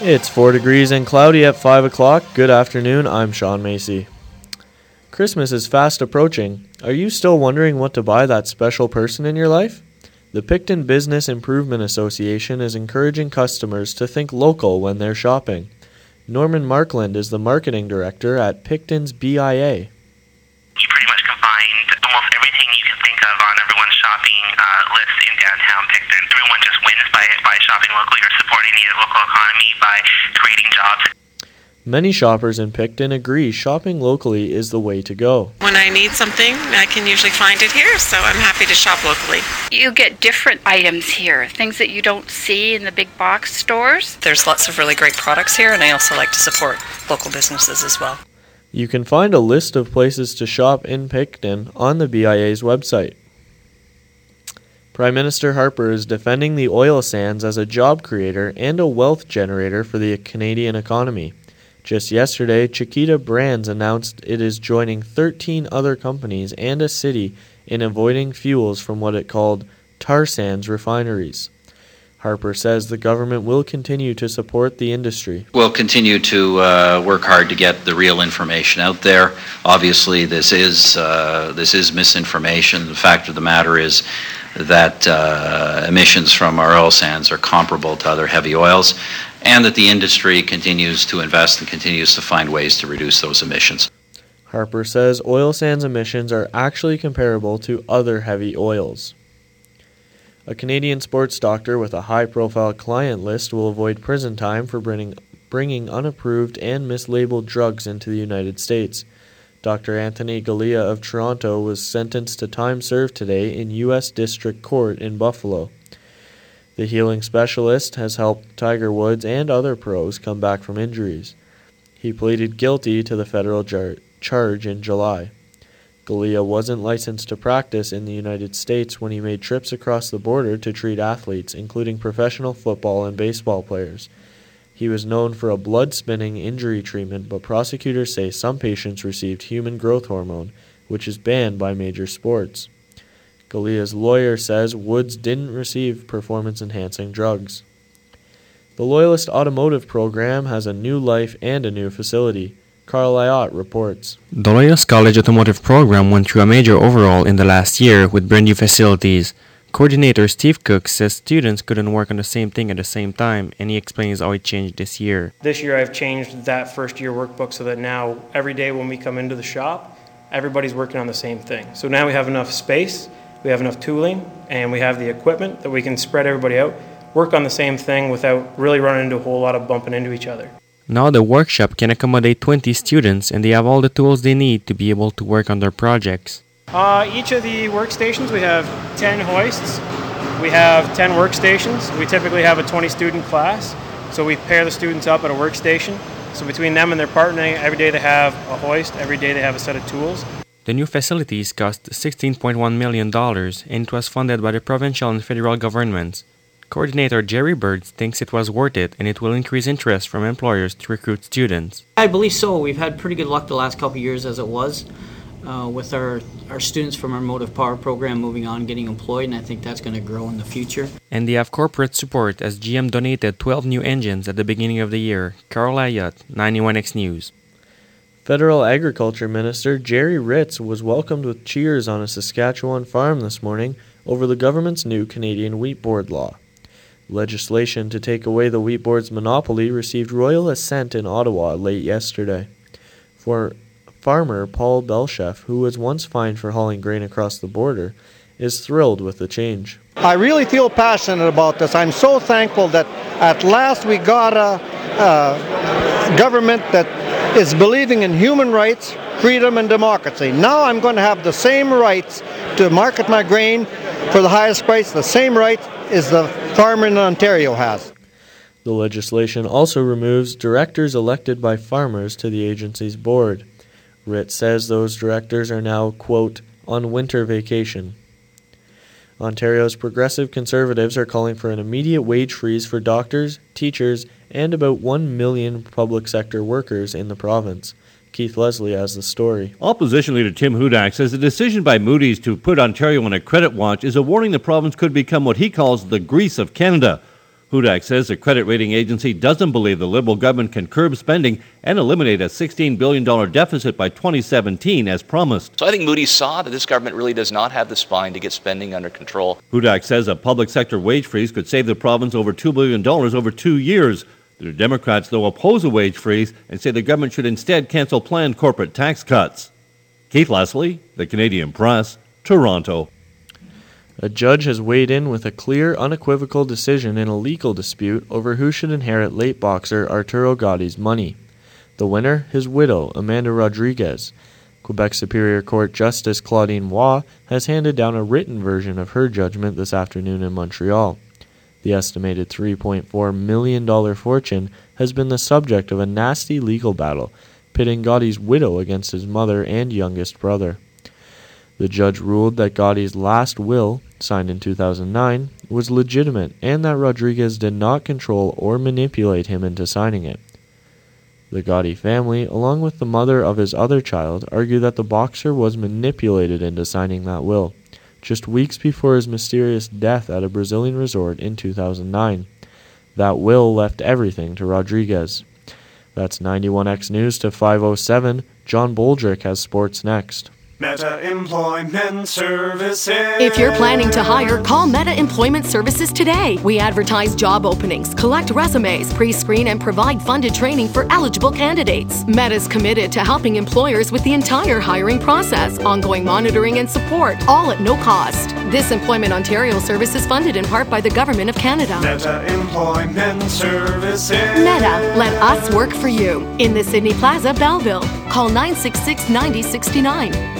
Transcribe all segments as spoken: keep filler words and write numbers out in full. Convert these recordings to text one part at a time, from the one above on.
It's four degrees and cloudy at five o'clock. Good afternoon, I'm Sean Macy. Christmas is fast approaching. Are you still wondering what to buy that special person in your life? The Picton Business Improvement Association is encouraging customers to think local when they're shopping. Norman Markland is the marketing director at Picton's B I A. You pretty much can find almost everything you can think of on everyone's shopping uh, list in downtown Picton. Everyone just wins by by shopping locally or supporting the local economy by creating jobs. Many shoppers in Picton agree shopping locally is the way to go. When I need something, I can usually find it here, so I'm happy to shop locally. You get different items here, things that you don't see in the big box stores. There's lots of really great products here, and I also like to support local businesses as well. You can find a list of places to shop in Picton on the B I A's website. Prime Minister Harper is defending the oil sands as a job creator and a wealth generator for the Canadian economy. Just yesterday, Chiquita Brands announced it is joining thirteen other companies and a city in avoiding fuels from what it called tar sands refineries. Harper says the government will continue to support the industry. We'll continue to uh, work hard to get the real information out there. Obviously, this is uh, this is misinformation. The fact of the matter is that uh, emissions from our oil sands are comparable to other heavy oils, and that the industry continues to invest and continues to find ways to reduce those emissions. Harper says oil sands emissions are actually comparable to other heavy oils. A Canadian sports doctor with a high-profile client list will avoid prison time for bringing, bringing unapproved and mislabeled drugs into the United States. Doctor Anthony Galea of Toronto was sentenced to time served today in U S District Court in Buffalo. The healing specialist has helped Tiger Woods and other pros come back from injuries. He pleaded guilty to the federal jar- charge in July. Galea wasn't licensed to practice in the United States when he made trips across the border to treat athletes, including professional football and baseball players. He was known for a blood-spinning injury treatment, but prosecutors say some patients received human growth hormone, which is banned by major sports. Galea's lawyer says Woods didn't receive performance-enhancing drugs. The Loyalist Automotive Program has a new life and a new facility. Carl Ayotte reports. The Loyalist College Automotive Program went through a major overhaul in the last year with brand new facilities. Coordinator Steve Cook says students couldn't work on the same thing at the same time, and he explains how it changed this year. This year I've changed that first year workbook so that now every day when we come into the shop, everybody's working on the same thing. So now we have enough space, we have enough tooling, and we have the equipment that we can spread everybody out, work on the same thing without really running into a whole lot of bumping into each other. Now the workshop can accommodate twenty students, and they have all the tools they need to be able to work on their projects. Uh, each of the workstations, we have ten hoists, we have ten workstations. We typically have a twenty student class, so we pair the students up at a workstation. So between them and their partner, every day they have a hoist, every day they have a set of tools. The new facilities cost sixteen point one million dollars, and it was funded by the provincial and federal governments. Coordinator Jerry Bird thinks it was worth it, and it will increase interest from employers to recruit students. I believe so. We've had pretty good luck the last couple of years as it was. Uh, with our, our students from our Motive Power program moving on, getting employed, and I think that's going to grow in the future. And they have corporate support as G M donated twelve new engines at the beginning of the year. Carl Ayotte, ninety-one X News. Federal Agriculture Minister Jerry Ritz was welcomed with cheers on a Saskatchewan farm this morning over the government's new Canadian Wheat Board law. Legislation to take away the Wheat Board's monopoly received royal assent in Ottawa late yesterday. For farmer Paul Belchef, who was once fined for hauling grain across the border, is thrilled with the change. I really feel passionate about this. I'm so thankful that at last we got a, a government that is believing in human rights, freedom, and democracy. Now I'm going to have the same rights to market my grain for the highest price, the same rights as the farmer in Ontario has. The legislation also removes directors elected by farmers to the agency's board. Ritz says those directors are now, quote, on winter vacation. Ontario's progressive Conservatives are calling for an immediate wage freeze for doctors, teachers, and about one million public sector workers in the province. Keith Leslie has the story. Opposition leader Tim Hudak says the decision by Moody's to put Ontario on a credit watch is a warning the province could become what he calls the Greece of Canada. Hudak says the credit rating agency doesn't believe the Liberal government can curb spending and eliminate a sixteen billion dollars deficit by twenty seventeen as promised. So I think Moody's saw that this government really does not have the spine to get spending under control. Hudak says a public sector wage freeze could save the province over two billion dollars over two years. The Democrats, though, oppose a wage freeze and say the government should instead cancel planned corporate tax cuts. Keith Leslie, The Canadian Press, Toronto. A judge has weighed in with a clear, unequivocal decision in a legal dispute over who should inherit late boxer Arturo Gotti's money. The winner, his widow, Amanda Rodriguez. Quebec Superior Court Justice Claudine Waugh has handed down a written version of her judgment this afternoon in Montreal. The estimated three point four million dollars fortune has been the subject of a nasty legal battle, pitting Gotti's widow against his mother and youngest brother. The judge ruled that Gotti's last will, signed in two thousand nine, was legitimate and that Rodriguez did not control or manipulate him into signing it. The Gotti family, along with the mother of his other child, argue that the boxer was manipulated into signing that will, just weeks before his mysterious death at a Brazilian resort in two thousand nine. That will left everything to Rodriguez. That's ninety-one X News to five oh seven. John Boldrick has sports next. Meta Employment Services. If you're planning to hire, call Meta Employment Services today. We advertise job openings, collect resumes, pre-screen, and provide funded training for eligible candidates. Meta's committed to helping employers with the entire hiring process, ongoing monitoring and support, all at no cost. This Employment Ontario service is funded in part by the Government of Canada. Meta Employment Services. Meta, let us work for you. In the Sydney Plaza, Belleville. Call nine six six, nine oh six nine.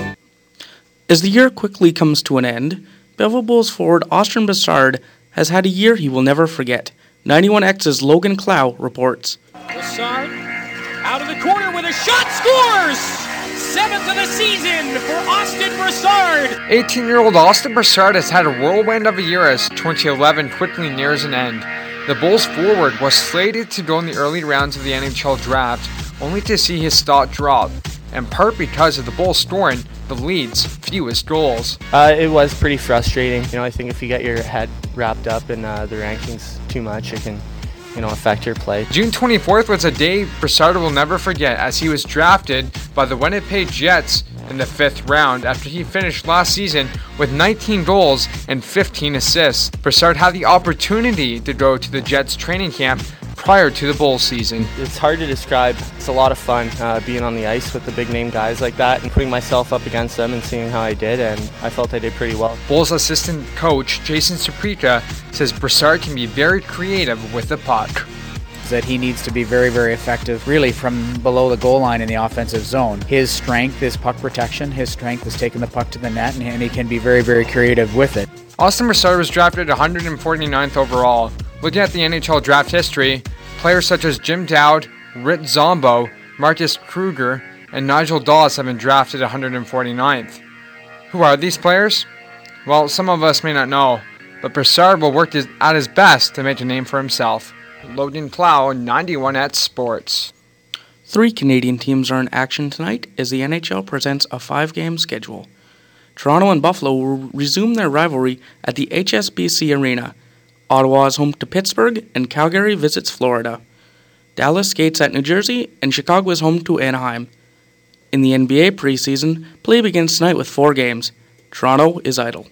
As the year quickly comes to an end, Belleville Bulls forward Austin Brassard has had a year he will never forget. ninety-one X's Logan Clow reports. Brassard out of the corner with a shot, scores! Seventh of the season for Austin Brassard! eighteen-year-old Austin Brassard has had a whirlwind of a year as twenty eleven quickly nears an end. The Bulls forward was slated to go in the early rounds of the N H L draft, only to see his stock drop, in part because of the Bulls scoring the league's fewest goals. Uh, it was pretty frustrating. You know, I think if you get your head wrapped up in uh, the rankings too much, it can, you know, affect your play. June twenty-fourth was a day Brassard will never forget, as he was drafted by the Winnipeg Jets in the fifth round after he finished last season with nineteen goals and fifteen assists. Brassard had the opportunity to go to the Jets training camp prior to the Bulls season. It's hard to describe. It's a lot of fun uh, being on the ice with the big name guys like that and putting myself up against them and seeing how I did, and I felt I did pretty well. Bulls assistant coach Jason Saprika says Brassard can be very creative with the puck. That he needs to be very, very effective, really from below the goal line in the offensive zone. His strength is puck protection. His strength is taking the puck to the net, and he can be very, very creative with it. Austin Brassard was drafted one hundred forty-ninth overall. Looking at the N H L draft history, players such as Jim Dowd, Rit Zombo, Marcus Kruger, and Nigel Dawes have been drafted one hundred forty-ninth. Who are these players? Well, some of us may not know, but Brassard will work his, at his best to make a name for himself. Logan Plow, ninety-one at Sports. Three Canadian teams are in action tonight as the N H L presents a five-game schedule. Toronto and Buffalo will resume their rivalry at the H S B C Arena. Ottawa is home to Pittsburgh, and Calgary visits Florida. Dallas skates at New Jersey, and Chicago is home to Anaheim. In the N B A preseason, play begins tonight with four games. Toronto is idle.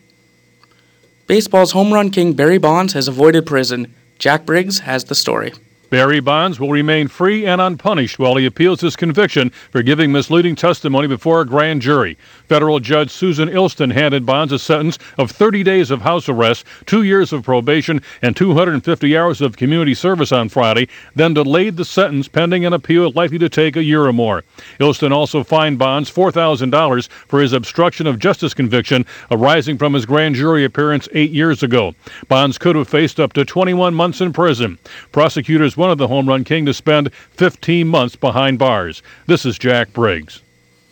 Baseball's home run king Barry Bonds has avoided prison. Jack Briggs has the story. Barry Bonds will remain free and unpunished while he appeals his conviction for giving misleading testimony before a grand jury. Federal Judge Susan Ilston handed Bonds a sentence of thirty days of house arrest, two years of probation, and two hundred fifty hours of community service on Friday, then delayed the sentence pending an appeal likely to take a year or more. Ilston also fined Bonds four thousand dollars for his obstruction of justice conviction arising from his grand jury appearance eight years ago. Bonds could have faced up to twenty-one months in prison. Prosecutors wanted the home run king to spend fifteen months behind bars. This is Jack Briggs.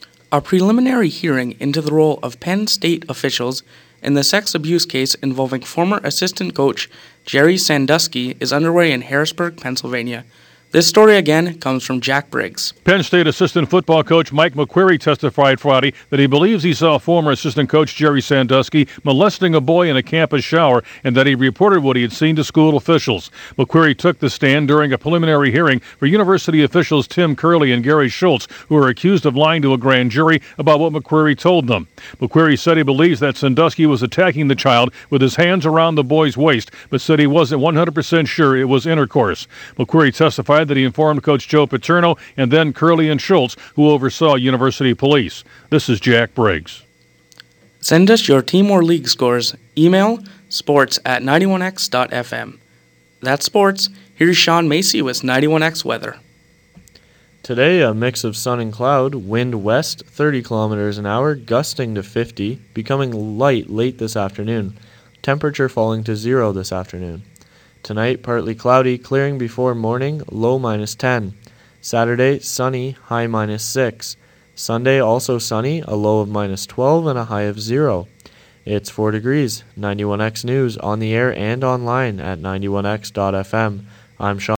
A preliminary hearing into the role of Penn State officials in the sex abuse case involving former assistant coach Jerry Sandusky is underway in Harrisburg, Pennsylvania. This story again comes from Jack Briggs. Penn State assistant football coach Mike McQuarrie testified Friday that he believes he saw former assistant coach Jerry Sandusky molesting a boy in a campus shower and that he reported what he had seen to school officials. McQuarrie took the stand during a preliminary hearing for university officials Tim Curley and Gary Schultz, who are accused of lying to a grand jury about what McQuarrie told them. McQuarrie said he believes that Sandusky was attacking the child with his hands around the boy's waist, but said he wasn't one hundred percent sure it was intercourse. McQuarrie testified that he informed Coach Joe Paterno and then Curley and Schultz, who oversaw university police. This is Jack Briggs. Send us your team or league scores. Email sports at ninety-one x dot f m. That's sports. Here's Sean Macy with ninety-one X weather. Today, a mix of sun and cloud, wind west thirty kilometers an hour, gusting to fifty, becoming light late this afternoon. Temperature falling to zero this afternoon. Tonight, partly cloudy, clearing before morning, low minus ten. Saturday, sunny, high minus six. Sunday, also sunny, a low of minus twelve and a high of zero. It's four degrees. ninety-one X News on the air and online at ninety-one x dot f m. I'm Sean.